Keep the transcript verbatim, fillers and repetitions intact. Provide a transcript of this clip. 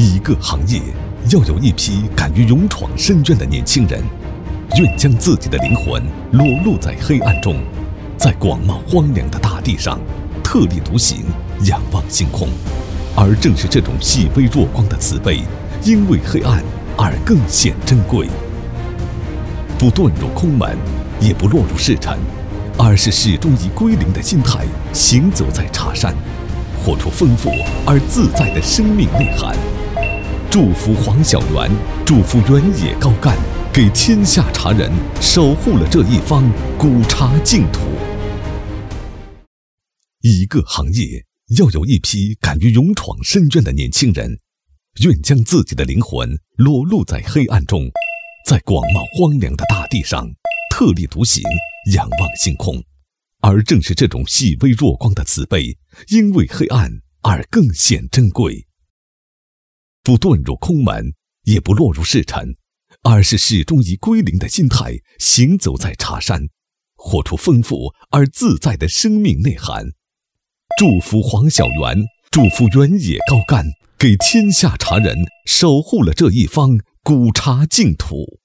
一个行业要有一批敢于勇闯深渊的年轻人，愿将自己的灵魂裸露在黑暗中，在广袤荒凉的大地上特立独行，仰望星空。而正是这种细微若光的慈悲，因为黑暗而更显珍贵。不遁入空门，也不落入世尘，而是始终以归零的心态行走在茶山，活出丰富而自在的生命内涵。祝福黄小元，祝福原野高干，给天下茶人守护了这一方古茶净土。一个行业要有一批敢于勇闯深渊的年轻人，愿将自己的灵魂裸露在黑暗中，在广袤荒凉的大地上特立独行，仰望星空。而正是这种细微若光的慈悲，因为黑暗而更显珍贵。不遁入空门，也不落入世尘，而是始终以归零的心态行走在茶山，活出丰富而自在的生命内涵。祝福黄小元，祝福原野高干，给天下茶人守护了这一方古茶净土。